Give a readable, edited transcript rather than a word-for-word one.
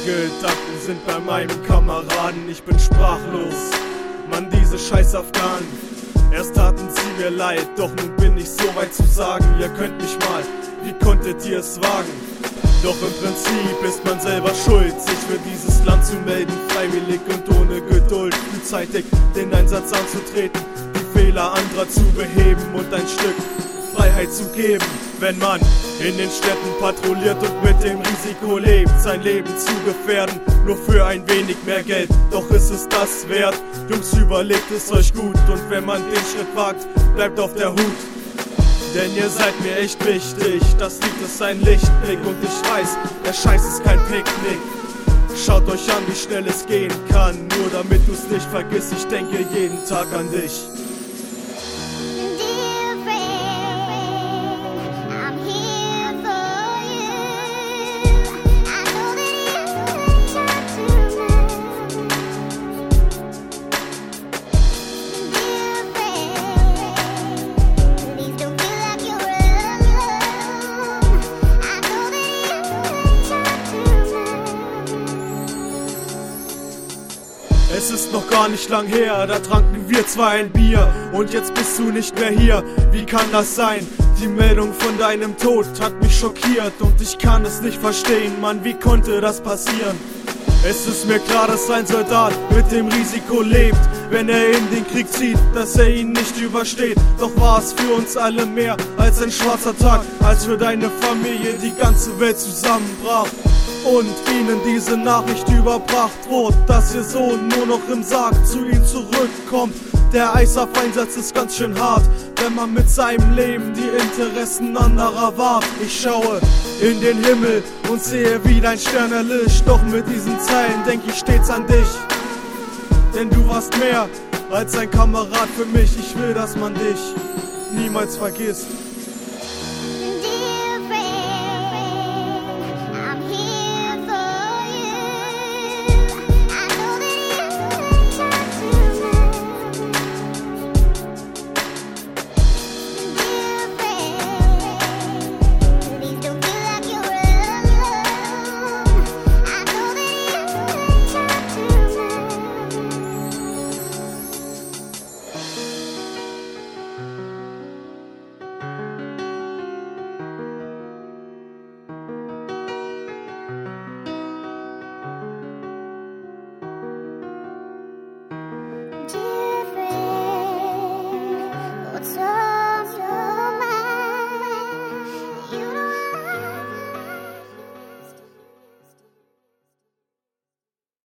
Gedanken sind bei meinem Kameraden. Ich bin sprachlos, Mann, diese scheiß Afghanen. Erst taten sie mir leid, doch nun bin ich so weit zu sagen: Ihr könnt mich mal, wie konntet ihr es wagen? Doch im Prinzip ist man selber schuld, sich für dieses Land zu melden, freiwillig und ohne Geduld, frühzeitig den Einsatz anzutreten, die Fehler anderer zu beheben und ein Stück Freiheit zu geben. Wenn man in den Städten patrouilliert und mit dem Risiko lebt, sein Leben zu gefährden, nur für ein wenig mehr Geld, doch ist es das wert? Jungs, überlegt es euch gut, und wenn man den Schritt wagt, bleibt auf der Hut. Denn ihr seid mir echt wichtig, das Lied ist ein Lichtblick, und ich weiß, der Scheiß ist kein Picknick. Schaut euch an, wie schnell es gehen kann, nur damit du's nicht vergisst, ich denke jeden Tag an dich. Es ist noch gar nicht lang her, da tranken wir zwei ein Bier, und jetzt bist du nicht mehr hier. Wie kann das sein? Die Meldung von deinem Tod hat mich schockiert, und ich kann es nicht verstehen, Mann, wie konnte das passieren? Es ist mir klar, dass ein Soldat mit dem Risiko lebt, wenn er in den Krieg zieht, dass er ihn nicht übersteht. Doch war es für uns alle mehr als ein schwarzer Tag, als für deine Familie die ganze Welt zusammenbrach und ihnen diese Nachricht überbracht wurde, dass ihr Sohn nur noch im Sarg zu ihm zurückkommt. Der ISAF-Einsatz ist ganz schön hart, wenn man mit seinem Leben die Interessen anderer wahrt. Ich schaue in den Himmel und sehe, wie dein Stern erlischt, doch mit diesen Zeilen denk ich stets an dich. Denn du warst mehr als ein Kamerad für mich, ich will, dass man dich niemals vergisst.